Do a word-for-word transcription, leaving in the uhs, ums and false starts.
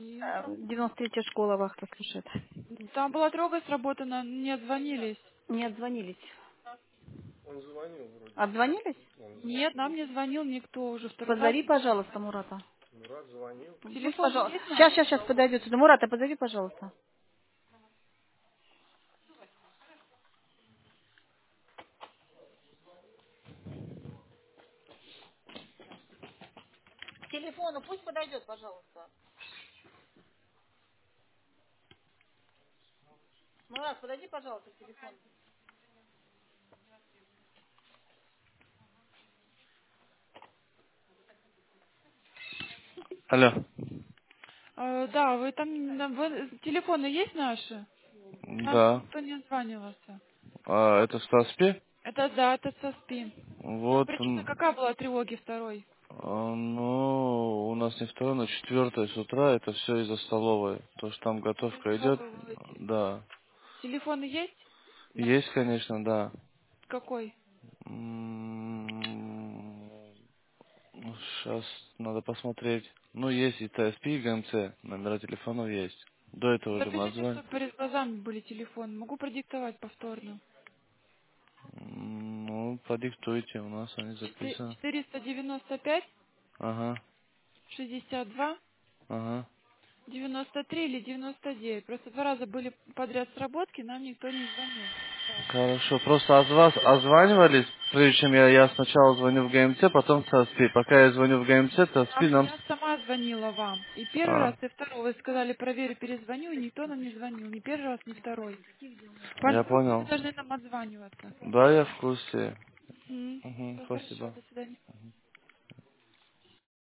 Э, девяносто третья школа, вахта слушает. Там была трога сработана, не отзвонились. Не отзвонились. Отзвонились? Нет, нам не звонил никто уже второй раз. Позови, пожалуйста, Мурата. Пусть, Телефон пожалуйста. есть наш? Сейчас, сейчас, сейчас подойдет сюда. Мурата, позови, пожалуйста. К телефону пусть подойдет, пожалуйста. Мурат, подойди, пожалуйста, к телефону. Алло. Э, да, вы там, да, вы- телефоны есть наши? Нам Да. никто не отзванивался. А, это в Стаспе? Это да, это со спин. Вот, Причина м, какая была тревоги второй? а, ну, у нас не второе, но четвертое с утра, это все из-за столовой. То, что там готовка идет, да. Телефоны есть? Есть, конечно, да. Какой? Сейчас надо посмотреть. Ну, есть и Т С П, и Г М Ц, номера телефонов есть. До этого уже мы Запишите, отзвонили. чтобы перед глазами были телефоны. Могу продиктовать повторно. М, Ну, продиктуйте, у нас они Четы- записаны. четыреста девяносто пять Ага, шестьдесят два ага. девяносто три или девяносто девять. Просто два раза были подряд сработки, нам никто не звонил. Хорошо, просто от вас озванивались, прежде чем я, я сначала звоню в Г М Ц, потом в Т С П. Пока я звоню в Г М Ц, Т С П Там нам... я сама звонила вам. И первый раз, А, и второй. Вы сказали, проверю, перезвоню, и никто нам не звонил. Ни первый раз, ни второй. я По-любому вы понял. должны нам отзваниваться. Да, я в курсе. Мгм. Угу, Всё хорошо, спасибо. до свидания.